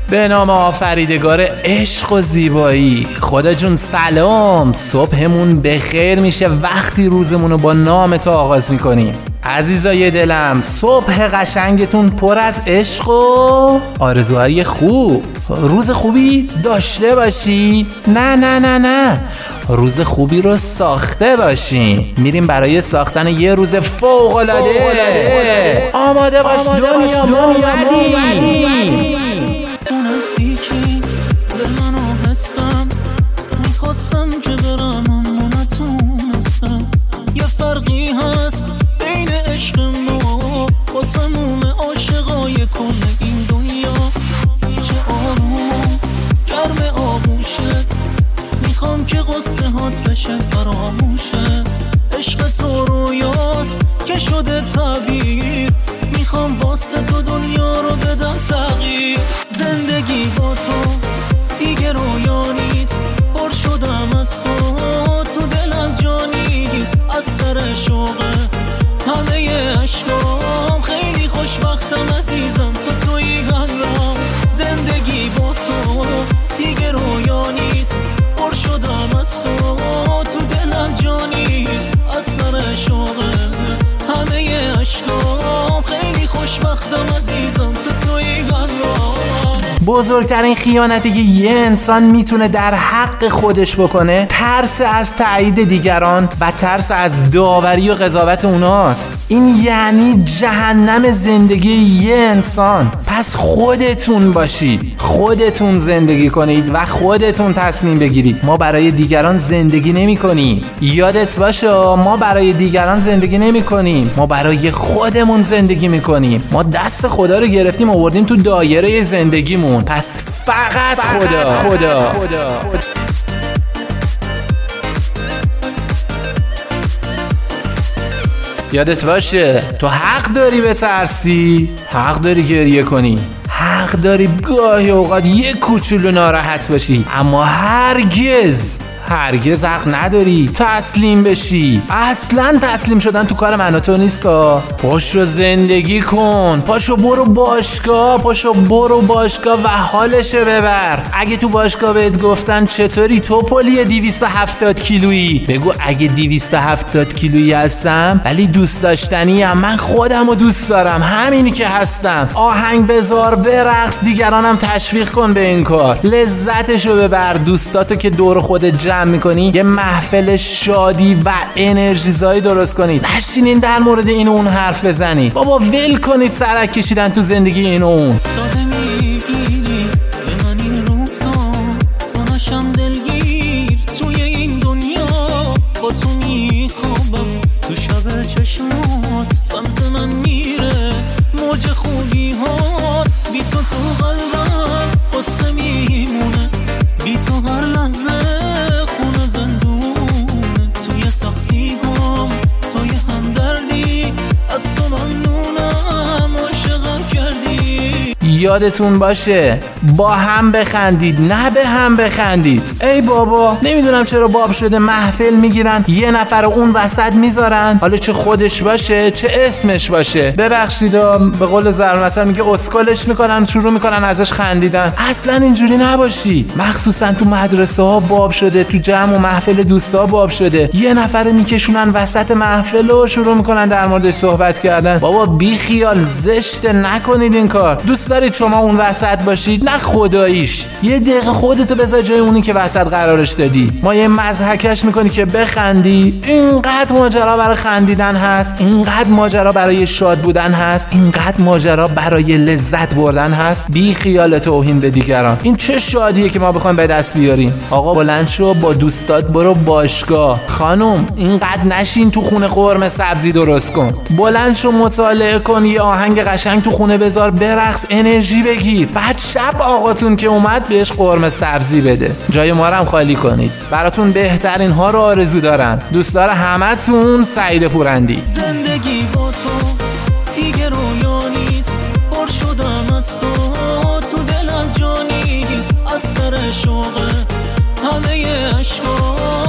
به نام آفریدگار عشق و زیبایی. خدا جون سلام، صبحمون بخیر میشه وقتی روزمون رو با نام تو آغاز میکنیم. عزیزای دلم، صبح قشنگتون پر از عشق و آرزوهای خوب. روز خوبی داشته باشی؟ نه، روز خوبی رو ساخته باشی. میریم برای ساختن یه روز فوق‌العاده. آماده باش دنیا، ما اومدیم. تو نزدیکی به منو حسم، میخواستم که برم اما نتونستم. یه فرقی هست بین عشق ما با تموم عاشقای کل این دنیا. چه آروم گرم آغوشت، میخوام که قصه هات بشه فراموشت. عشق تو رویاست که شده تعبیر، میخوام واسه تو دنیا رو بدم تغییر. زندگی با تو دیگه رویا نیست، پر شدم از تو دلم جا نیست. از سر شوقه همه عشقام، خیلی خوشبختم عزیزم تو توی همراهم. زندگی با تو دیگه رویا نیست، پر شدم از تو دلم جا نیست. از سر شوقه همه عشقام، خیلی خوشبختم عزیزم تو توی همراهم. بزرگترین خیانتی که یه انسان میتونه در حق خودش بکنه ترس از تایید دیگران و ترس از داوری و قضاوت اوناست. این یعنی جهنم زندگی یه انسان. پس خودتون باشید، خودتون زندگی کنید و خودتون تصمیم بگیرید. ما برای دیگران زندگی نمی کنیم. یادت باشه ما برای دیگران زندگی نمی کنیم، ما برای خودمون زندگی می کنیم. ما دست خدا رو گرفتیم آوردیم تو دایره زندگیمون. پس فقط خدا. یادت باشه تو حق داری بترسی، حق داری گریه کنی، حق داری گاهی اوقات یه کوچولو ناراحت باشی، اما هرگز حق نداری تسلیم بشی. اصلا تسلیم شدن تو کار من و تو نیستا. پاشو زندگی کن، پاشو برو باشگاه و حالشو ببر. اگه تو باشگاه بهت گفتن چطوری توپلی 270 کیلویی، بگو اگه 270 کیلویی هستم ولی دوست داشتنی ام، من خودم رو دوست دارم همینی که هستم. آهنگ بذار، برقص، دیگرانم تشویق کن به این کار، لذتشو ببر. دوستاتو که دور خودت جمع میکنی یه محفل شادی و انرژیزایی درست کنید. نشینین در مورد این و اون حرف بزنید. بابا ول کنید سرک کشیدن تو زندگی این و اون. ساده میگیری به من این روزا، تو نشم دلگیر توی این دنیا. با تو میخوابم تو شب چشمات، سمت من میره موج خوبی ها. بی تو تو قلبم قصه میمونه، بی تو هر لحظه خونه زندونه. توی سختی هم توی همدردی، از تو ممنونم عاشقم کردی. یادتون باشه با هم بخندید نه به هم بخندید. ای بابا نمیدونم چرا باب شده محفل میگیرن یه نفر اون وسط میذارن، حالا چه خودش باشه چه اسمش باشه. ببخشید به قول ضرب مثل میگه اسکلش میکنن، شروع میکنن ازش خندیدن. اصلا اینجوری نباشی. مخصوصا تو مدرسه ها باب شده، تو جمع و محفل دوستا باب شده، یه نفر میکشونن وسط محفل و شروع میکنن در موردش صحبت کردن. بابا بی خیال، زشته، نکنید این کار. دوست دارید شما اون وسط باشید؟ نه خداییش یه دقیقه خودتو بذار جای اونی که وسط قرارش دادی. ما یه مضحکش میکنی که بخندی. اینقدر ماجرا برای خندیدن هست، اینقدر ماجرا برای شاد بودن هست، اینقدر ماجرا برای لذت بردن هست. بی خیال توهین به دیگران. این چه شادیه که ما بخوایم به دست بیاریم؟ آقا بلند شو با دوستات برو باشگاه. خانم اینقدر نشین تو خونه قرمه سبزی درست کن. بلند شو مطالعه کن، یه آهنگ قشنگ تو خونه بذار، برقص، انرژی بگیر. بعد شب آقاتون که اومد بهش قرمه سبزی بده. جای ما رو هم خالی کنید. براتون بهترین ها رو آرزو دارم. دوست داره همتون. سعید پورندی. زندگی با تو دیگه رویا نیست، پر شدم از تو دلم جا نیست. از سر شوقه همه عشقام،